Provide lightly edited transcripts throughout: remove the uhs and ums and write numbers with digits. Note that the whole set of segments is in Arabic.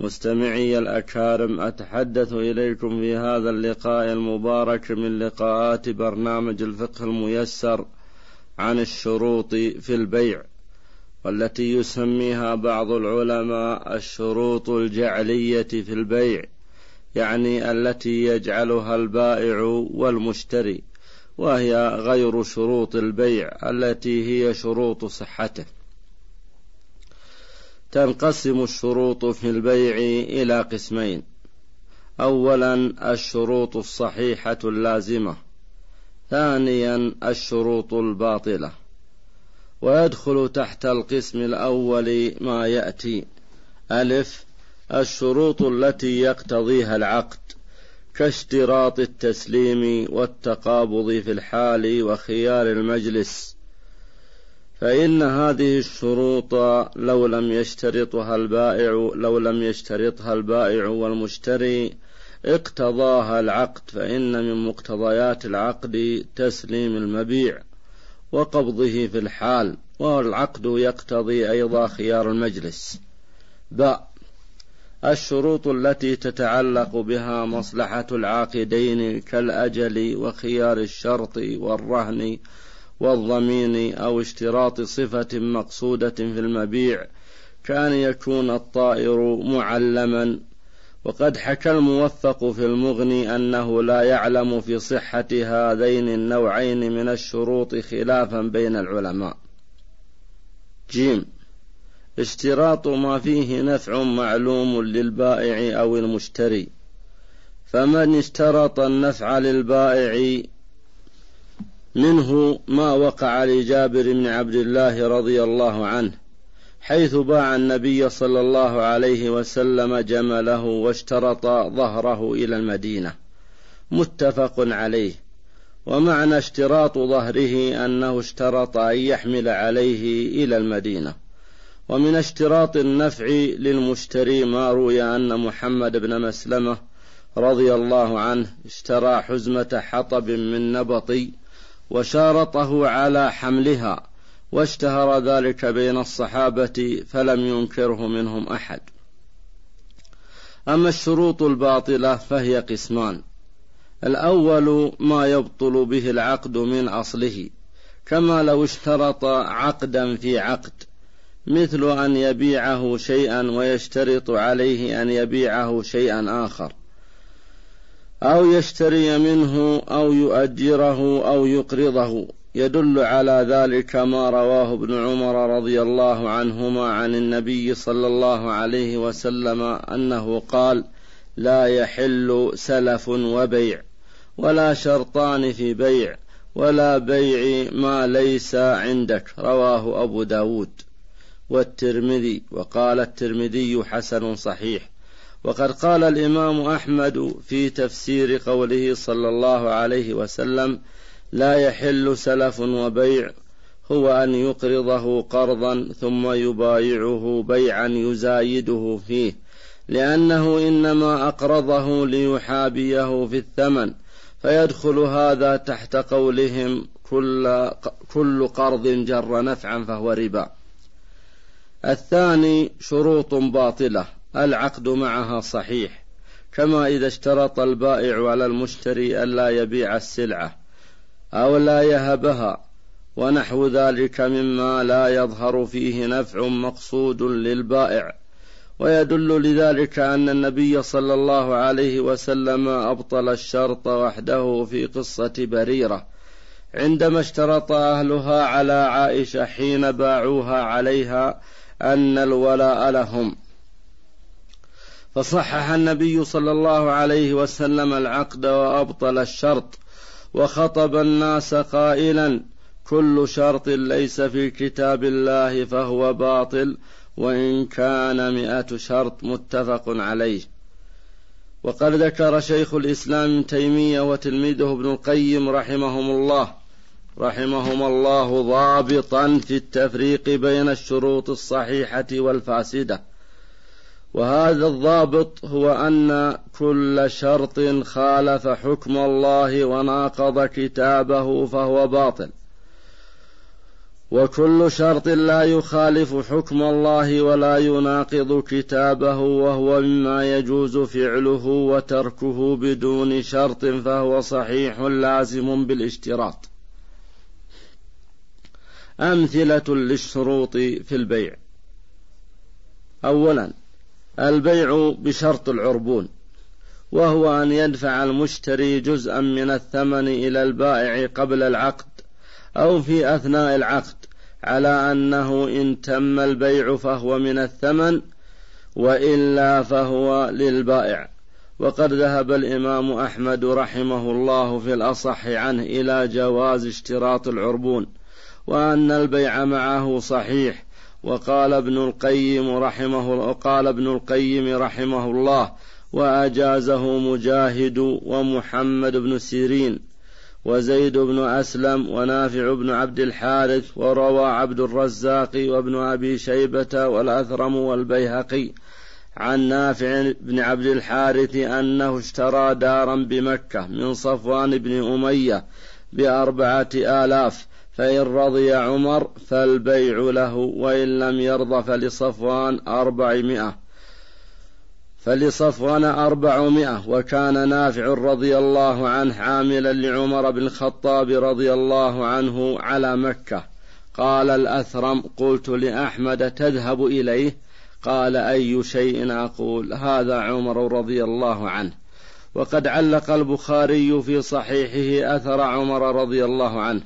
مستمعي الأكارم، أتحدث إليكم في هذا اللقاء المبارك من لقاءات برنامج الفقه الميسر عن الشروط في البيع، والتي يسميها بعض العلماء الشروط الجعلية في البيع، يعني التي يجعلها البائع والمشتري، وهي غير شروط البيع التي هي شروط صحته. تنقسم الشروط في البيع إلى قسمين: أولا الشروط الصحيحة اللازمة، ثانيا الشروط الباطلة. ويدخل تحت القسم الأول ما يأتي: ألف، الشروط التي يقتضيها العقد، كاشتراط التسليم والتقابض في الحال وخيار المجلس، فإن هذه الشروط لو لم يشترطها البائع والمشتري اقتضاها العقد، فإن من مقتضيات العقد تسليم المبيع وقبضه في الحال، والعقد يقتضي أيضا خيار المجلس. الشروط التي تتعلق بها مصلحة العاقدين كالأجل وخيار الشرط والرهن والضمين، أو اشتراط صفة مقصودة في المبيع كأن يكون الطائر معلما. وقد حكى الموفق في المغني أنه لا يعلم في صحة هذين النوعين من الشروط خلافا بين العلماء. جيم، اشتراط ما فيه نفع معلوم للبائع أو المشتري، فمن اشترط النفع للبائع منه ما وقع لجابر بن عبد الله رضي الله عنه، حيث باع النبي صلى الله عليه وسلم جمله واشترط ظهره إلى المدينة، متفق عليه. ومعنى اشتراط ظهره أنه اشترط أن يحمل عليه إلى المدينة. ومن اشتراط النفع للمشتري ما روي أن محمد بن مسلمة رضي الله عنه اشترى حزمة حطب من نبطي وشارطه على حملها، واشتهر ذلك بين الصحابة فلم ينكره منهم أحد. أما الشروط الباطلة فهي قسمان: الأول ما يبطل به العقد من أصله، كما لو اشترط عقدا في عقد، مثل أن يبيعه شيئا ويشترط عليه أن يبيعه شيئا آخر، أو يشتري منه أو يؤجره أو يقرضه. يدل على ذلك ما رواه ابن عمر رضي الله عنهما عن النبي صلى الله عليه وسلم أنه قال: لا يحل سلف وبيع، ولا شرطان في بيع، ولا بيع ما ليس عندك. رواه أبو داود والترمذي، وقال الترمذي حسن صحيح. وقد قال الإمام أحمد في تفسير قوله صلى الله عليه وسلم: لا يحل سلف وبيع، هو أن يقرضه قرضا ثم يبايعه بيعا يزايده فيه، لأنه إنما أقرضه ليحابيه في الثمن، فيدخل هذا تحت قولهم: كل قرض جر نفعا فهو ربا. الثاني شروط باطلة العقد معها صحيح، كما إذا اشترط البائع على المشتري ألا يبيع السلعة أو لا يهبها، ونحو ذلك مما لا يظهر فيه نفع مقصود للبائع. ويدل لذلك أن النبي صلى الله عليه وسلم أبطل الشرط وحده في قصة بريرة، عندما اشترط أهلها على عائشة حين باعوها عليها أن الولاء لهم، فصحح النبي صلى الله عليه وسلم العقد وأبطل الشرط، وخطب الناس قائلا: كل شرط ليس في كتاب الله فهو باطل، وإن كان 100 شرط. متفق عليه. وقد ذكر شيخ الإسلام ابن تيمية وتلميذه ابن القيم رحمهم الله ضابطا في التفريق بين الشروط الصحيحة والفاسدة، وهذا الضابط هو أن كل شرط خالف حكم الله وناقض كتابه فهو باطل، وكل شرط لا يخالف حكم الله ولا يناقض كتابه وهو مما يجوز فعله وتركه بدون شرط فهو صحيح لازم بالاشتراط. أمثلة للشروط في البيع: أولا البيع بشرط العربون، وهو أن يدفع المشتري جزءا من الثمن إلى البائع قبل العقد أو في أثناء العقد، على أنه إن تم البيع فهو من الثمن وإلا فهو للبائع. وقد ذهب الإمام أحمد رحمه الله في الأصح عنه إلى جواز اشتراط العربون وأن البيع معه صحيح. وقال ابن القيم رحمه الله وأجازه مجاهد ومحمد بن سيرين وزيد بن أسلم ونافع بن عبد الحارث، وروى عبد الرزاق وابن أبي شيبة والأثرم والبيهقي عن نافع بن عبد الحارث أنه اشترى دارا بمكة من صفوان بن أمية ب4,000، فإن رضي عمر فالبيع له، وإن لم يرضى فلصفوان 400. وكان نافع رضي الله عنه عاملا لعمر بن الخطاب رضي الله عنه على مكة. قال الأثرم: قلت لأحمد: تذهب إليه؟ قال: أي شيء أقول؟ هذا عمر رضي الله عنه. وقد علق البخاري في صحيحه أثر عمر رضي الله عنه.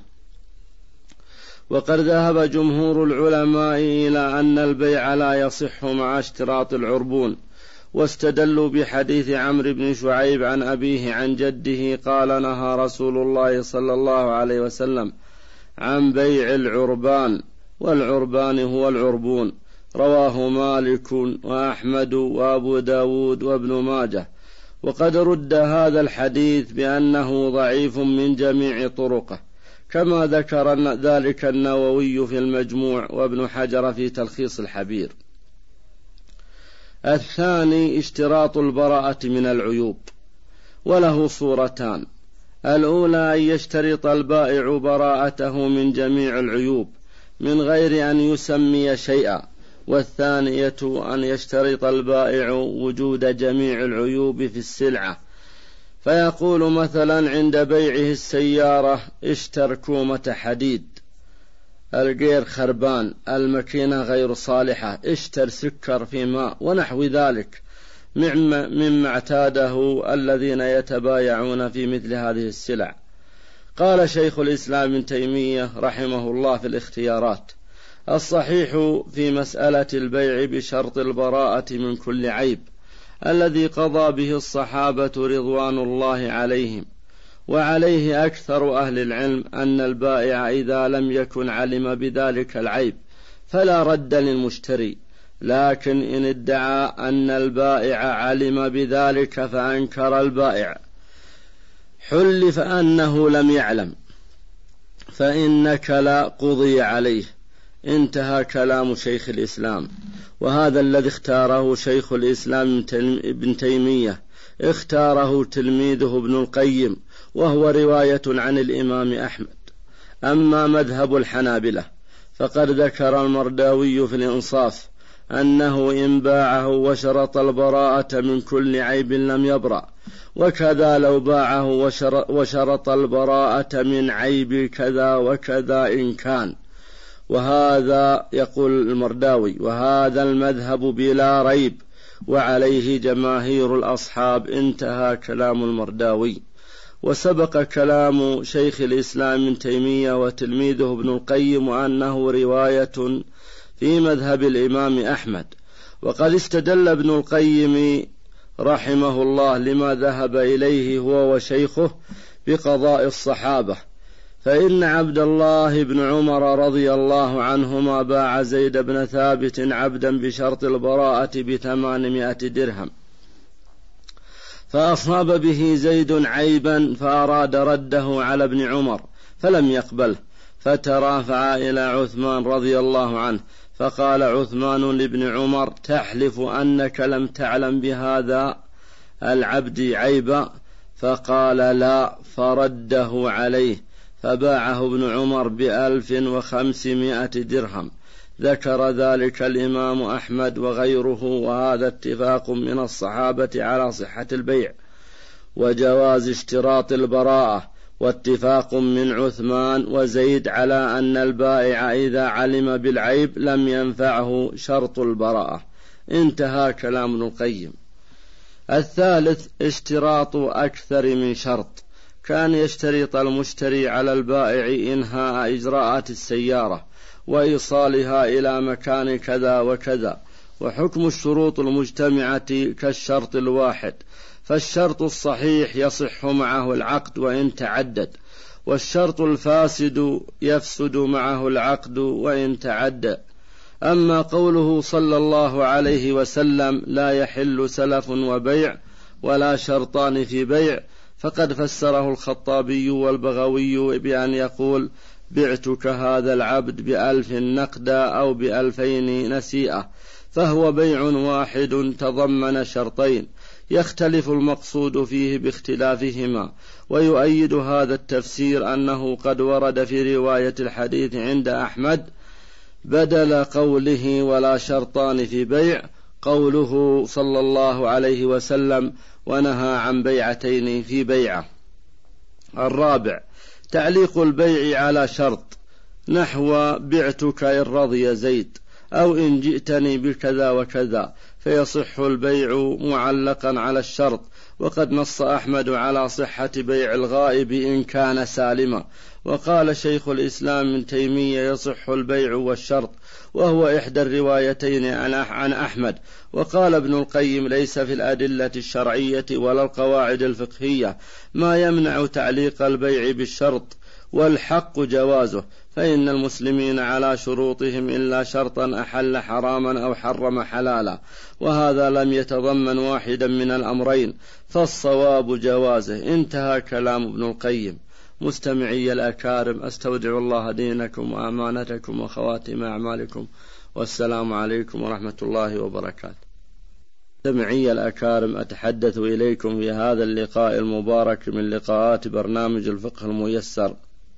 وقد ذهب جمهور العلماء إلى أن البيع لا يصح مع اشتراط العربون، واستدلوا بحديث عمرو بن شعيب عن أبيه عن جده قال: نهى رسول الله صلى الله عليه وسلم عن بيع العربان، والعربان هو العربون. رواه مالك وأحمد وأبو داود وابن ماجه. وقد رد هذا الحديث بأنه ضعيف من جميع طرقه، كما ذكر ذلك النووي في المجموع وابن حجر في تلخيص الحبير. الثاني اشتراط البراءة من العيوب، وله صورتان: الأولى أن يشترط البائع براءته من جميع العيوب من غير أن يسمي شيئا، والثانية أن يشترط البائع وجود جميع العيوب في السلعة، فيقول مثلا عند بيعه السيارة: اشتر كومة حديد، الغير خربان، الماكينة غير صالحة، اشتر سكر في ماء، ونحو ذلك مما اعتاده الذين يتبايعون في مثل هذه السلع. قال شيخ الإسلام ابن تيمية رحمه الله في الاختيارات: الصحيح في مسألة البيع بشرط البراءة من كل عيب الذي قضى به الصحابة رضوان الله عليهم، وعليه أكثر أهل العلم، أن البائع إذا لم يكن علم بذلك العيب فلا رد للمشتري، لكن إن ادعى أن البائع علم بذلك فأنكر البائع حلف أنه لم يعلم فإنك لا قضي عليه. انتهى كلام شيخ الإسلام. وهذا الذي اختاره شيخ الإسلام ابن تيمية اختاره تلميذه ابن القيم، وهو رواية عن الإمام أحمد. أما مذهب الحنابلة فقد ذكر المرداوي في الإنصاف أنه إن باعه وشرط البراءة من كل عيب لم يبرأ، وكذا لو باعه وشرط البراءة من عيب كذا وكذا إن كان. وهذا يقول المرداوي: وهذا المذهب بلا ريب وعليه جماهير الأصحاب. انتهى كلام المرداوي. وسبق كلام شيخ الإسلام ابن تيمية وتلميذه ابن القيم أنه رواية في مذهب الإمام أحمد. وقد استدل ابن القيم رحمه الله لما ذهب إليه هو وشيخه بقضاء الصحابة، فإن عبد الله بن عمر رضي الله عنهما باع زيد بن ثابت عبدا بشرط البراءة ب800 درهم، فأصاب به زيد عيبا فأراد رده على ابن عمر فلم يقبله، فترافع إلى عثمان رضي الله عنه، فقال عثمان لابن عمر: تحلف أنك لم تعلم بهذا العبد عيبا؟ فقال: لا، فرده عليه، فباعه ابن عمر ب1500 درهم. ذكر ذلك الإمام أحمد وغيره، وهذا اتفاق من الصحابة على صحة البيع وجواز اشتراط البراءة، واتفاق من عثمان وزيد على أن البائع إذا علم بالعيب لم ينفعه شرط البراءة. انتهى كلام ابن القيم. الثالث اشتراط أكثر من شرط. كان يشترط المشتري على البائع إنهاء إجراءات السيارة وإيصالها إلى مكان كذا وكذا، وحكم الشروط المجتمعة كالشرط الواحد، فالشرط الصحيح يصح معه العقد وإن تعدد، والشرط الفاسد يفسد معه العقد وإن تعدى. أما قوله صلى الله عليه وسلم لا يحل سلف وبيع ولا شرطان في بيع، فقد فسره الخطابي والبغوي بأن يقول بعتك هذا العبد ب1000 نقدا أو ب2000 نسيئة، فهو بيع واحد تضمن شرطين يختلف المقصود فيه باختلافهما. ويؤيد هذا التفسير أنه قد ورد في رواية الحديث عند أحمد بدل قوله ولا شرطان في بيع قوله صلى الله عليه وسلم ونهى عن بيعتين في بيعة. الرابع تعليق البيع على شرط، نحو بعتك إن رضي زيد، أو إن جئتني بكذا وكذا، فيصح البيع معلقا على الشرط. وقد نص أحمد على صحة بيع الغائب إن كان سالما، وقال شيخ الإسلام ابن تيمية يصح البيع والشرط، وهو إحدى الروايتين عن أحمد. وقال ابن القيم ليس في الأدلة الشرعية ولا القواعد الفقهية ما يمنع تعليق البيع بالشرط، والحق جوازه، فإن المسلمين على شروطهم إلا شرطا أحل حراما أو حرم حلالا، وهذا لم يتضمن واحدا من الأمرين، فالصواب جوازه. انتهى كلام ابن القيم. مستمعي الأكارم، أستودع الله دينكم وأمانتكم وخواتم أعمالكم، والسلام عليكم ورحمة الله وبركاته. مستمعي الأكارم، أتحدث إليكم في هذا اللقاء المبارك من لقاءات برنامج الفقه الميسر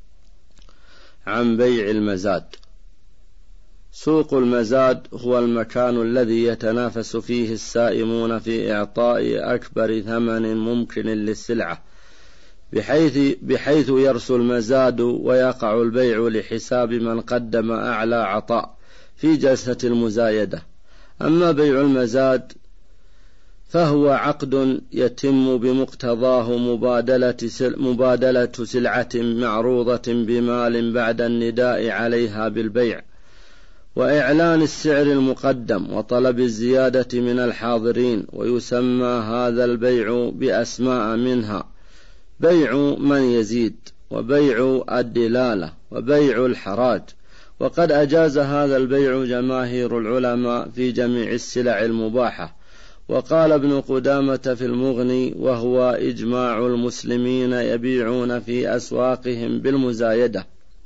عن بيع المزاد. سوق المزاد هو المكان الذي يتنافس فيه السائمون في إعطاء أكبر ثمن ممكن للسلعة، بحيث يرسو المزاد ويقع البيع لحساب من قدم أعلى عطاء في جلسة المزايدة. أما بيع المزاد فهو عقد يتم بمقتضاه مبادلة سلعة معروضة بمال بعد النداء عليها بالبيع، وإعلان السعر المقدم وطلب الزيادة من الحاضرين. ويسمى هذا البيع بأسماء منها بيع من يزيد، وبيع الدلالة، وبيع الحراج. وقد أجاز هذا البيع جماهير العلماء في جميع السلع المباحة. وقال ابن قدامة في المغني وهو إجماع المسلمين يبيعون في أسواقهم بالمزايدة.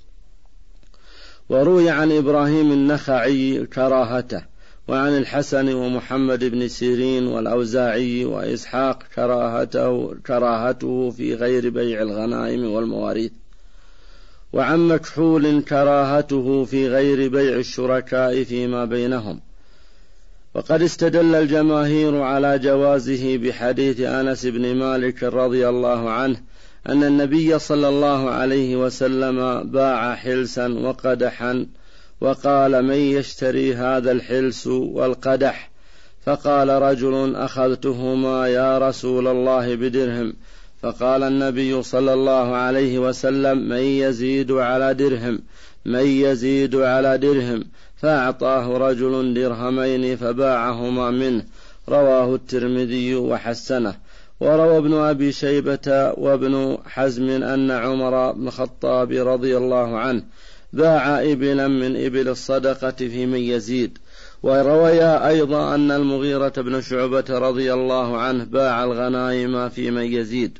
وروي عن إبراهيم النخعي كراهته، وعن الحسن ومحمد بن سيرين والأوزاعي وإسحاق كراهته في غير بيع الغنائم والمواريث، وعن مكحول كراهته في غير بيع الشركاء فيما بينهم. وقد استدل الجماهير على جوازه بحديث أنس بن مالك رضي الله عنه أن النبي صلى الله عليه وسلم باع حلسا وقدحا، وقال من يشتري هذا الحلس والقدح؟ فقال رجل أخذتهما يا رسول الله بدرهم. فقال النبي صلى الله عليه وسلم من يزيد على درهم، من يزيد على درهم، فأعطاه رجل درهمين فباعهما منه. رواه الترمذي وحسنه. وروى ابن أبي شيبة وابن حزم أن عمر بن الخطاب رضي الله عنه باع إبلا من إبل الصدقة في من يزيد. ورويا أيضا أن المغيرة بن شعبة رضي الله عنه باع الغنائم في من يزيد.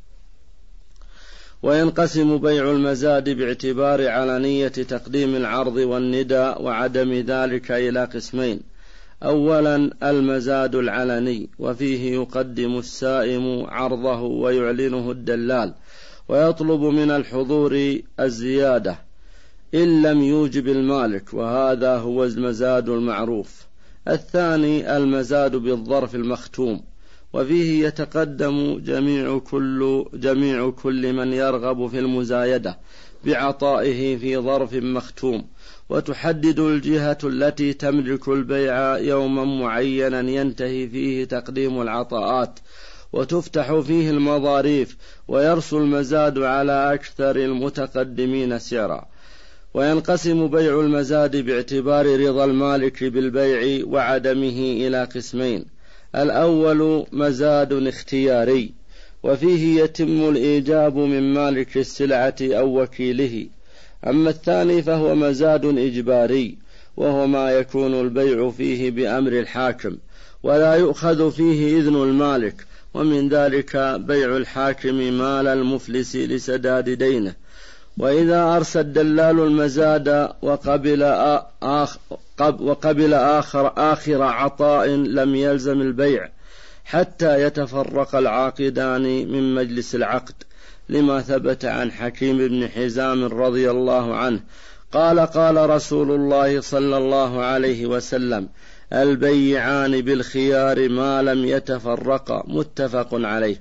وينقسم بيع المزاد باعتبار علنية تقديم العرض والنداء وعدم ذلك إلى قسمين. أولا المزاد العلني، وفيه يقدم السائم عرضه ويعلنه الدلال، ويطلب من الحضور الزيادة إن لم يوجب المالك، وهذا هو المزاد المعروف. الثاني المزاد بالظرف المختوم، وفيه يتقدم جميع كل من يرغب في المزايدة بعطائه في ظرف مختوم، وتحدد الجهة التي تملك البيع يوما معينا ينتهي فيه تقديم العطاءات، وتفتح فيه المظاريف، ويرسو المزاد على أكثر المتقدمين سعرا. وينقسم بيع المزاد باعتبار رضا المالك بالبيع وعدمه إلى قسمين: الأول مزاد اختياري، وفيه يتم الإيجاب من مالك السلعة أو وكيله. أما الثاني فهو مزاد إجباري، وهو ما يكون البيع فيه بأمر الحاكم ولا يؤخذ فيه إذن المالك، ومن ذلك بيع الحاكم مال المفلس لسداد دينه. وإذا أرسى الدلال المزاد وقبل آخر عطاء لم يلزم البيع حتى يتفرق العاقدان من مجلس العقد، لما ثبت عن حكيم بن حزام رضي الله عنه قال: قال رسول الله صلى الله عليه وسلم: البيعان بالخيار ما لم يتفرقا، متفق عليه.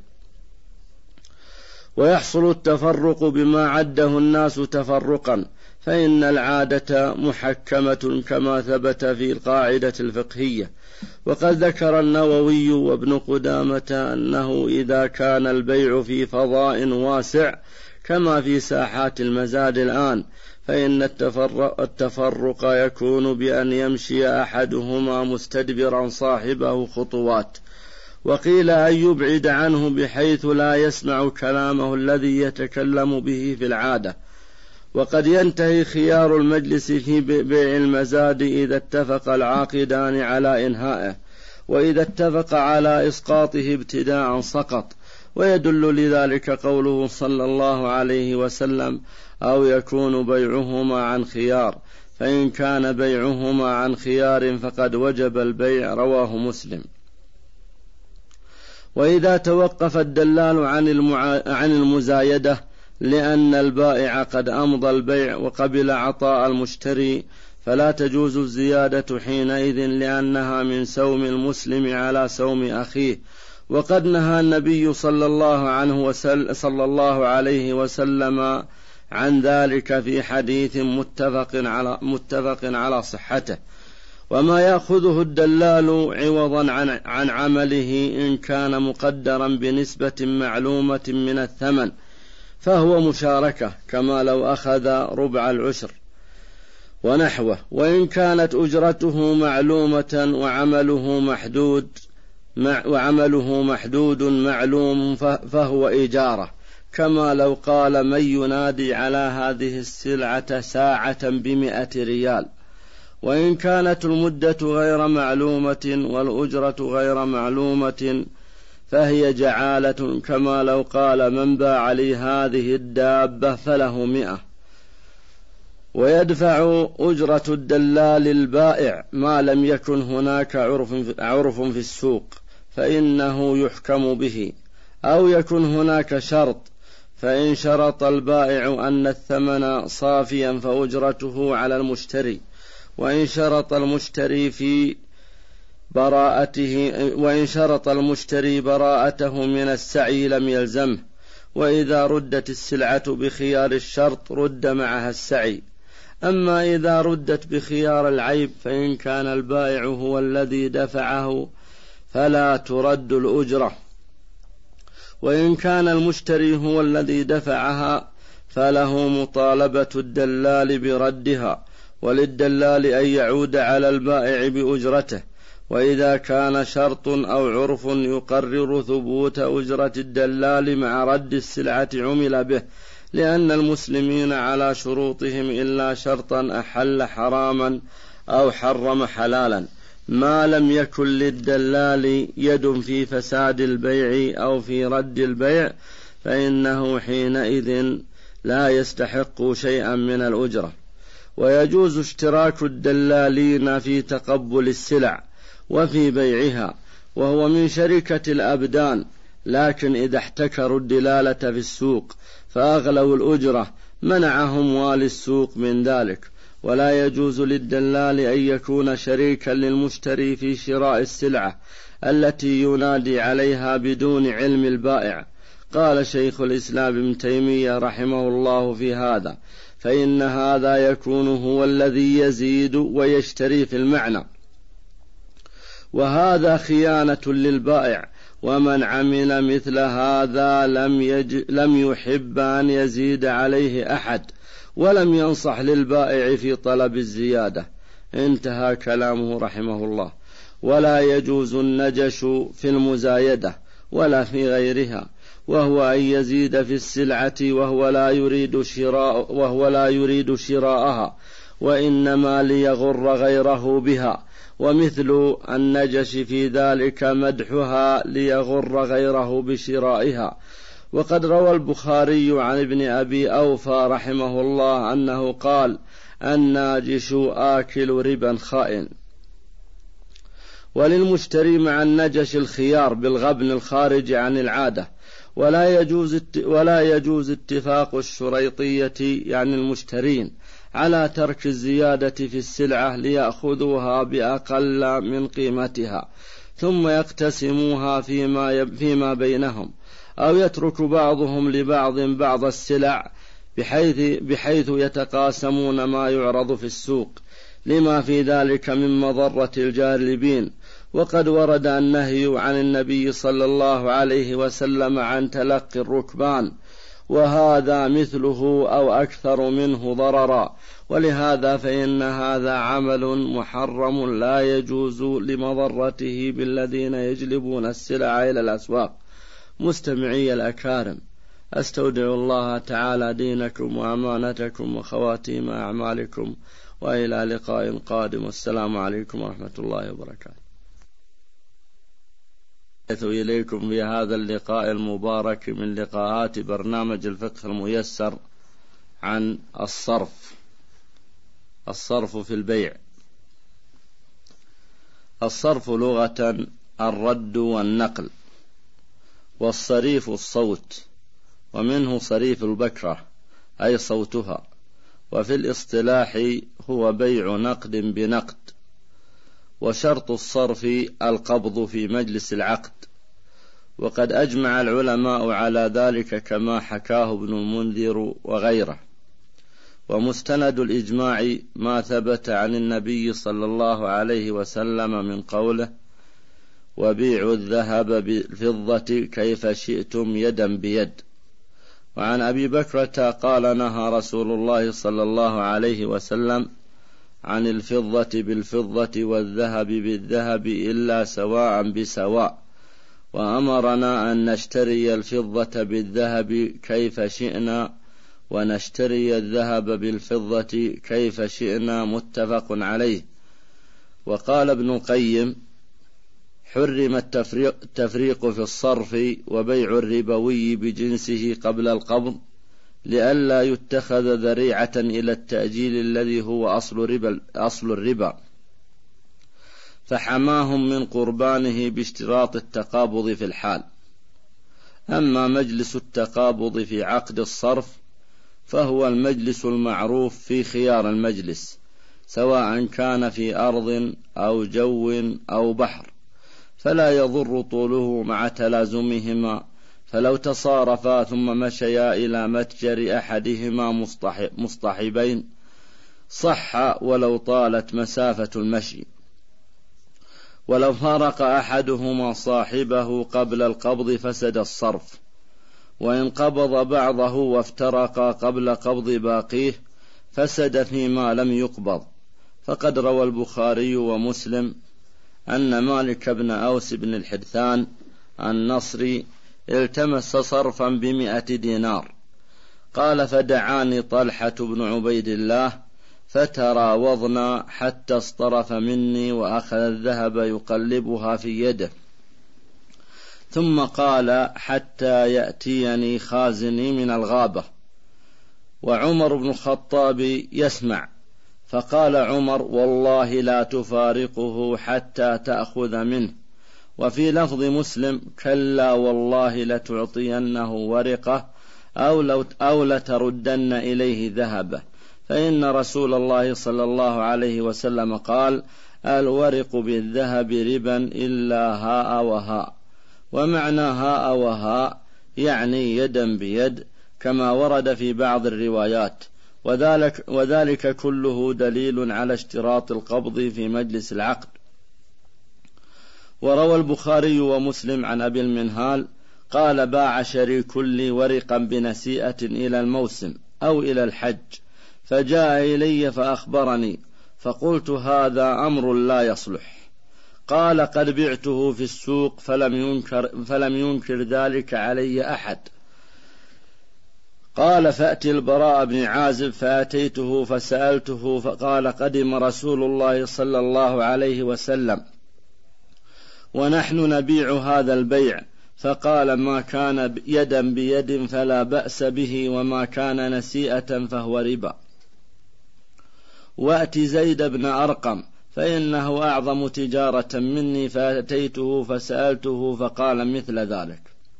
ويحصل التفرق بما عده الناس تفرقا، فإن العادة محكمة كما ثبت في القاعدة الفقهية. وقد ذكر النووي وابن قدامة أنه إذا كان البيع في فضاء واسع كما في ساحات المزاد الآن، فإن التفرق يكون بأن يمشي أحدهما مستدبرا صاحبه خطوات، وقيل أن يبعد عنه بحيث لا يسمع كلامه الذي يتكلم به في العادة. وقد ينتهي خيار المجلس في بيع المزاد إذا اتفق العاقدان على إنهائه، وإذا اتفق على إسقاطه ابتداء سقط. ويدل لذلك قوله صلى الله عليه وسلم: أو يكون بيعهما عن خيار، فإن كان بيعهما عن خيار فقد وجب البيع، رواه مسلم. وإذا توقف الدلال عن المزايدة لأن البائع قد أمضى البيع وقبل عطاء المشتري، فلا تجوز الزيادة حينئذ، لأنها من سوم المسلم على سوم أخيه. وقد نهى النبي صلى الله عليه وسلم عن ذلك في حديث متفق على صحته. وما يأخذه الدلال عوضا عن عمله إن كان مقدرا بنسبة معلومة من الثمن فهو مشاركة، كما لو أخذ ربع العشر ونحوه. وإن كانت أجرته معلومة وعمله محدود معلوم فهو إجارة، كما لو قال: من ينادي على هذه السلعة ساعة ب100 ريال. وإن كانت المدة غير معلومة والأجرة غير معلومة فهي جعالة، كما لو قال: من باع لي هذه الدابة فله 100. ويدفع أجرة الدلال البائع ما لم يكن هناك عرف في السوق، فإنه يحكم به، أو يكن هناك شرط، فإن شرط البائع أن الثمن صافيا فأجرته على المشتري، وإن شرط المشتري براءته من السعي لم يلزمه. وإذا ردت السلعة بخيار الشرط رد معها السعي. أما إذا ردت بخيار العيب فإن كان البائع هو الذي دفعه فلا ترد الأجرة، وإن كان المشتري هو الذي دفعها فله مطالبة الدلال بردها، وللدلال أن يعود على البائع بأجرته. وإذا كان شرط أو عرف يقرر ثبوت أجرة الدلال مع رد السلعة عمل به، لأن المسلمين على شروطهم إلا شرطا أحل حراما أو حرم حلالا، ما لم يكن للدلال يد في فساد البيع أو في رد البيع، فإنه حينئذ لا يستحق شيئا من الأجرة. ويجوز اشتراك الدلالين في تقبل السلع وفي بيعها، وهو من شركة الأبدان، لكن إذا احتكروا الدلالة في السوق فأغلوا الأجرة منعهم والي السوق من ذلك. ولا يجوز للدلال أن يكون شريكا للمشتري في شراء السلعة التي ينادي عليها بدون علم البائع. قال شيخ الإسلام ابن تيمية رحمه الله في هذا: فإن هذا يكون هو الذي يزيد ويشتري في المعنى، وهذا خيانة للبائع. ومن عمل مثل هذا لم يحب أن يزيد عليه أحد، ولم ينصح للبائع في طلب الزيادة. انتهى كلامه رحمه الله. ولا يجوز النجش في المزايدة ولا في غيرها، وهو أن يزيد في السلعة وهو لا يريد شراءها، وإنما ليغر غيره بها. ومثل النجش في ذلك مدحها ليغر غيره بشرائها. وقد روى البخاري عن ابن أبي أوفى رحمه الله أنه قال: الناجش آكل ربا خائن. وللمشتري مع النجش الخيار بالغبن الخارج عن العادة. ولا يجوز اتفاق الشريطية يعني المشترين على ترك الزيادة في السلعة ليأخذوها بأقل من قيمتها ثم يقتسموها فيما بينهم، أو يترك بعضهم لبعض بعض السلع بحيث يتقاسمون ما يعرض في السوق، لما في ذلك من مضرة الجالبين. وقد ورد النهي عن النبي صلى الله عليه وسلم عن تلقي الركبان، وهذا مثله أو أكثر منه ضررا. ولهذا فإن هذا عمل محرم لا يجوز لمضرته بالذين يجلبون السلع إلى الأسواق. مستمعي الأكارم، أستودع الله تعالى دينكم وأمانتكم وخواتيم أعمالكم، وإلى لقاء قادم. والسلام عليكم ورحمة الله وبركاته. إليكم بهذا اللقاء المبارك من لقاءات برنامج الفقه الميسر عن الصرف في البيع. الصرف لغة الرد والنقل، والصريف الصوت، ومنه صريف البكرة أي صوتها. وفي الاصطلاح هو بيع نقد بنقد. وشرط الصرف القبض في مجلس العقد، وقد أجمع العلماء على ذلك كما حكاه ابن المنذر وغيره. ومستند الإجماع ما ثبت عن النبي صلى الله عليه وسلم من قوله: وبيعوا الذهب بالفضة كيف شئتم يدا بيد. وعن أبي بكرة قال: نهى رسول الله صلى الله عليه وسلم عن الفضة بالفضة والذهب بالذهب إلا سواء بسواء، وأمرنا أن نشتري الفضة بالذهب كيف شئنا ونشتري الذهب بالفضة كيف شئنا. متفق عليه. وقال ابن القيم: حرم التفريق في الصرف وبيع الربوي بجنسه قبل القبض، لئلا يتخذ ذريعة إلى التأجيل الذي هو أصل الربا، فحماهم من قربانه باشتراط التقابض في الحال. أما مجلس التقابض في عقد الصرف فهو المجلس المعروف في خيار المجلس، سواء كان في أرض أو جو أو بحر، فلا يضر طوله مع تلازمهما. فلو تصارفا ثم مشيا إلى متجر أحدهما مصطحبين صح ولو طالت مسافة المشي. ولو فارق أحدهما صاحبه قبل القبض فسد الصرف. وإن قبض بعضه وافترقا قبل قبض باقيه فسد فيما لم يقبض. فقد روى البخاري ومسلم أن مالك بن أوس بن الحدثان النصري التمس صرفا ب100 دينار. قال: فدعاني طلحة بن عبيد الله فتراوضنا حتى اصطرف مني وأخذ الذهب يقلبها في يده، ثم قال: حتى يأتيني خازني من الغابة. وعمر بن الخطاب يسمع، فقال عمر: والله لا تفارقه حتى تأخذ منه. وفي لفظ مسلم: كلا والله لتعطينه ورقة أو لتردن إليه ذهبه، فإن رسول الله صلى الله عليه وسلم قال: الورق بالذهب ربا إلا هاء وهاء. ومعنى هاء وهاء يعني يدا بيد، كما ورد في بعض الروايات، وذلك كله دليل على اشتراط القبض في مجلس العقد. وروى البخاري ومسلم عن أبي المنهال قال: باع شريك لي ورقا بنسيئة إلى الموسم أو إلى الحج، فجاء إلي فأخبرني، فقلت: هذا أمر لا يصلح. قال: قد بعته في السوق فلم ينكر ذلك علي أحد. قال: فأتي البراء بن عازب، فأتيته فسألته، فقال: قدم رسول الله صلى الله عليه وسلم ونحن نبيع هذا البيع، فقال: ما كان يدا بيد فلا بأس به، وما كان نسيئة فهو ربا. وأت زيد بن أرقم فإنه أعظم تجارة مني، فأتيته فسألته فقال مثل ذلك.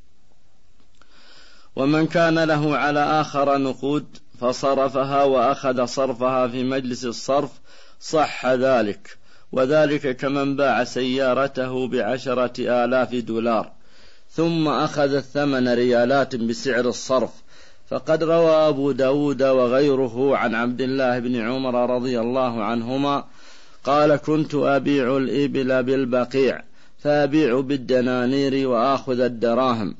ومن كان له على آخر نقود فصرفها وأخذ صرفها في مجلس الصرف صح ذلك، وذلك كمن باع سيارته ب10,000 دولار ثم أخذ 8 ريالات بسعر الصرف. فقد روى أبو داود وغيره عن عبد الله بن عمر رضي الله عنهما قال: كنت أبيع الإبل بالبقيع، فأبيع بالدنانير وآخذ الدراهم،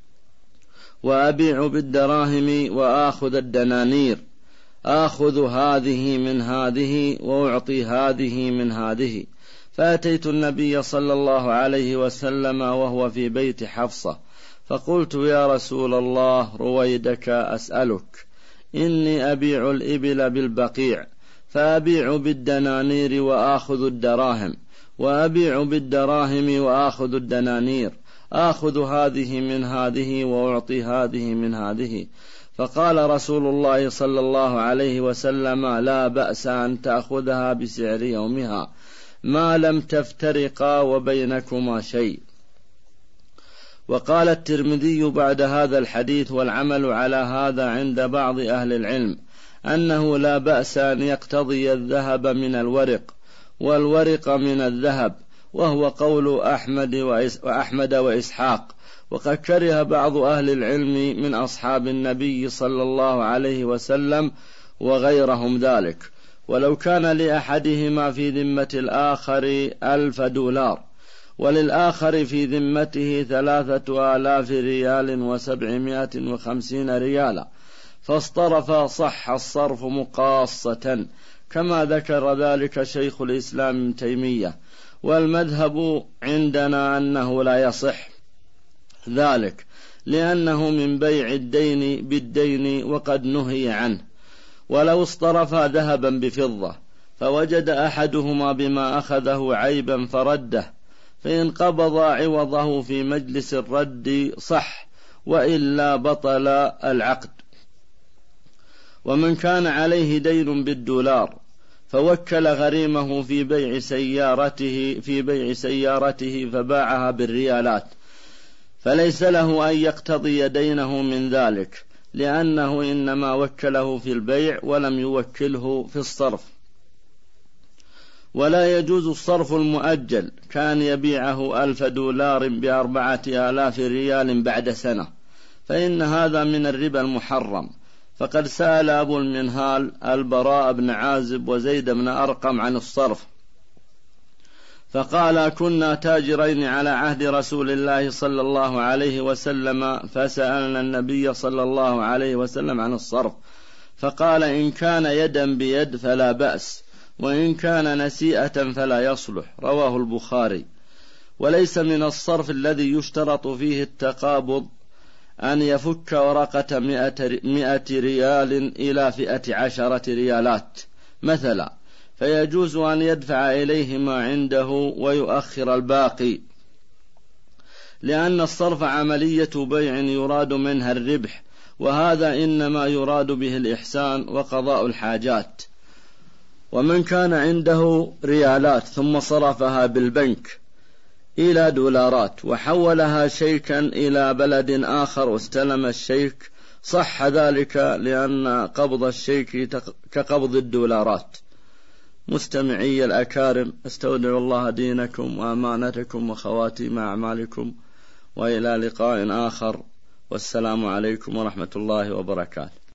وأبيع بالدراهم وآخذ الدنانير، آخذ هذه من هذه وأعطي هذه من هذه. فأتيت النبي صلى الله عليه وسلم وهو في بيت حفصة، فقلت: يا رسول الله، رويدك أسألك، إني أبيع الإبل بالبقيع، فأبيع بالدنانير وآخذ الدراهم، وأبيع بالدراهم وآخذ الدنانير، آخذ هذه من هذه وأعطي هذه من هذه. فقال رسول الله صلى الله عليه وسلم: لا بأس أن تأخذها بسعر يومها ما لم تفترقا وبينكما شيء. وقال الترمذي بعد هذا الحديث: والعمل على هذا عند بعض أهل العلم أنه لا بأس أن يقتضي الذهب من الورق والورق من الذهب، وهو قول أحمد وإسحاق. وقد كره بعض أهل العلم من أصحاب النبي صلى الله عليه وسلم وغيرهم ذلك، ولو كان لأحدهما في ذمة الآخر 1,000 دولار وللآخر في ذمته 3,000 ريال و750 ريالا، فاصطرف صح الصرف مقاصة، كما ذكر ذلك شيخ الإسلام ابن تيمية. والمذهب عندنا أنه لا يصح ذلك، لأنه من بيع الدين بالدين وقد نهي عنه. ولو اصطرف ذهبا بفضة فوجد أحدهما بما أخذه عيبا فرده، فإن قبض عوضه في مجلس الرد صح، وإلا بطل العقد. ومن كان عليه دين بالدولار فوكل غريمه في بيع سيارته فباعها بالريالات، فليس له أن يقتضي دينه من ذلك، لأنه إنما وكله في البيع ولم يوكله في الصرف. ولا يجوز الصرف المؤجل، كان يبيعه 1,000 دولار ب4,000 ريال بعد سنة، فإن هذا من الربا المحرم. فقد سأل أبو المنهال البراء بن عازب وزيد بن أرقم عن الصرف، فقال: كنا تاجرين على عهد رسول الله صلى الله عليه وسلم، فسألنا النبي صلى الله عليه وسلم عن الصرف، فقال: إن كان يدا بيد فلا بأس، وإن كان نسيئة فلا يصلح. رواه البخاري. وليس من الصرف الذي يشترط فيه التقابض أن يفك ورقة 100 ريال إلى 10 ريالات مثلا، فيجوز أن يدفع إليه ما عنده ويؤخر الباقي، لأن الصرف عملية بيع يراد منها الربح، وهذا إنما يراد به الإحسان وقضاء الحاجات. ومن كان عنده ريالات ثم صرفها بالبنك إلى دولارات وحولها شيكا إلى بلد آخر واستلم الشيك، صح ذلك لأن قبض الشيك كقبض الدولارات. مستمعي الأكارم، استودع الله دينكم وأمانتكم وخواتيم أعمالكم، وإلى لقاء آخر، والسلام عليكم ورحمة الله وبركاته.